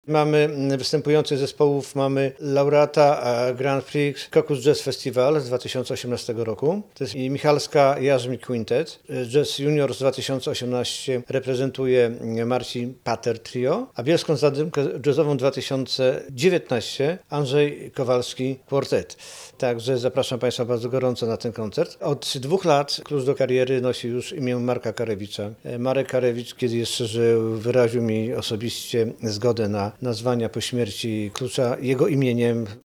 Mamy występujących zespołów, mamy laureata Grand Prix Caucus Jazz Festival z 2018 roku. To jest Michalska Jarzmi Quintet. Jazz Junior z 2018 reprezentuje Marcin Pater Trio, a Bielską Zadymkę Jazzową 2019 Andrzej Kowalski Quartet. Także zapraszam Państwa bardzo gorąco na ten koncert. Od 2 lat klucz do kariery nosi już imię Marka Karewicza. Marek Karewicz, kiedy jeszcze żył, wyraził mi osobiście zgodę na nazwania po śmierci klucza jego imieniem.